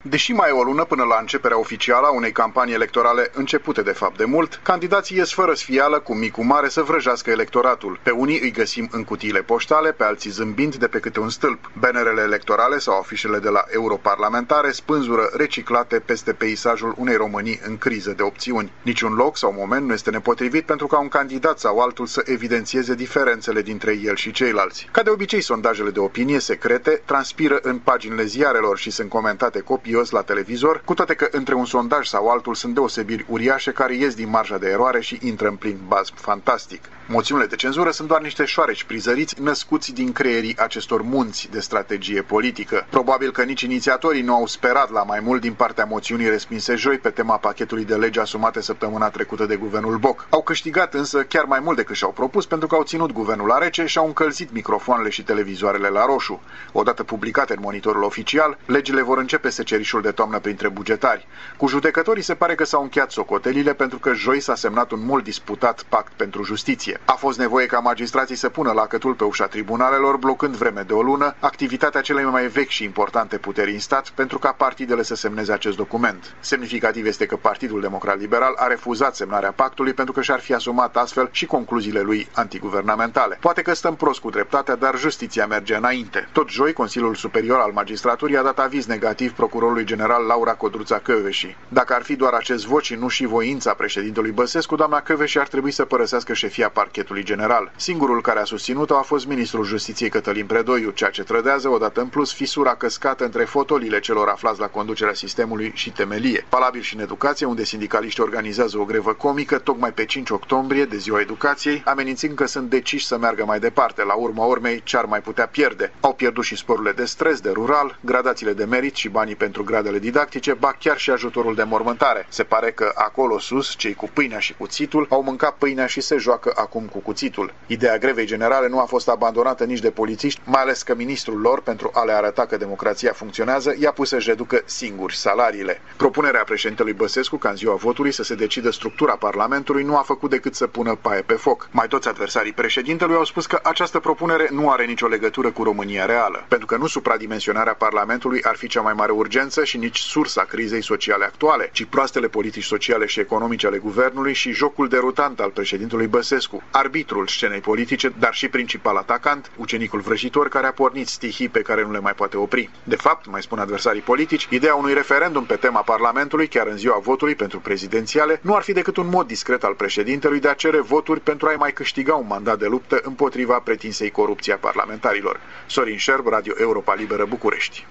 Deși mai e o lună până la începerea oficială a unei campanii electorale începute de fapt de mult, candidații ies fără sfială, cu mic cu mare, să vrăjească electoratul. Pe unii îi găsim în cutiile poștale, pe alții zâmbind de pe câte un stâlp. Bannerele electorale sau afișele de la europarlamentare spânzură reciclate peste peisajul unei Românii în criză de opțiuni. Niciun loc sau moment nu este nepotrivit pentru ca un candidat sau altul să evidențieze diferențele dintre el și ceilalți. Ca de obicei, sondajele de opinie secrete transpiră în paginile ziarelor și sunt comentate copios la televizor, cu toate că între un sondaj sau altul sunt deosebiri uriașe care ies din marja de eroare și intră în plin bazm fantastic. Moțiunile de cenzură sunt doar niște șoareci prizăriți născuți din creierii acestor munți de strategie politică. Probabil că nici inițiatorii nu au sperat la mai mult din partea moțiunii respinse joi pe tema pachetului de legi asumate săptămâna trecută de guvernul Boc. Au câștigat însă chiar mai mult decât și-au propus, pentru că au ținut guvernul la rece și au încălzit microfoanele și televizoarele la roșu. Odată publicate în monitorul oficial, legile vor începe secerișul de toamnă printre bugetari. Cu judecătorii se pare că s-au încheiat socotelile, pentru că joi s-a semnat un mult disputat pact pentru justiție. A fost nevoie ca magistrații să pună lacătul pe ușa tribunalelor, blocând vreme de o lună activitatea celei mai vechi și importante puteri în stat, pentru ca partidele să semneze acest document. Semnificativ este că Partidul Democrat Liberal a refuzat semnarea pactului pentru că și-ar fi asumat astfel și concluziile lui antiguvernamentale. Poate că stăm prost cu dreptatea, dar justiția merge înainte. Tot joi, Consiliul Superior al Magistraturii a dat aviz negativ procurorului general Laura Codruța Kövesi. Dacă ar fi doar acest vot și nu și voința președintelui Băsescu, doamna Kövesi ar trebui să părăsească șefia Parchetului General. Singurul care a susținut-o a fost ministrul Justiției Cătălin Predoiu, ceea ce trădează odată în plus fisura căscată între fotolile celor aflați la conducerea sistemului și temelie. Valabil și în educație, unde sindicaliștii organizează o grevă comică tocmai pe 5 octombrie, de Ziua Educației, amenințând că sunt deciși să meargă mai departe. La urma urmei, ce ar mai putea pierde? Au pierdut și sporurile de stres, de rural, gradațiile de merit și banii pentru gradele didactice, ba chiar și ajutorul de mormântare. Se pare că acolo sus, cei cu pâinea și cuțitul au mâncat pâinea și se joacă acum cu cuțitul. Ideea grevei generale nu a fost abandonată nici de polițiști, mai ales că ministrul lor, pentru a le arăta că democrația funcționează, i-a pus să-și reducă singuri salariile. Propunerea președintelui Băsescu ca în ziua votului să se decidă structura Parlamentului nu a făcut decât să pună paie pe foc. Mai toți adversarii președintelui au spus că această propunere nu are nicio legătură cu România reală, pentru că nu supradimensionarea Parlamentului ar fi cea mai mare urgență și nici sursa crizei sociale actuale, ci proastele politici sociale și economice ale guvernului și jocul derutant al președintelui Băsescu, arbitrul scenei politice, dar și principal atacant, ucenicul vrăjitor care a pornit stihii pe care nu le mai poate opri. De fapt, mai spun adversarii politici, ideea unui referendum pe tema Parlamentului, chiar în ziua votului pentru prezidențiale, nu ar fi decât un mod discret al președintelui de a cere voturi pentru a-i mai câștiga un mandat de luptă împotriva pretinsei corupții a parlamentarilor. Sorin Șerb, Radio Europa Liberă, București.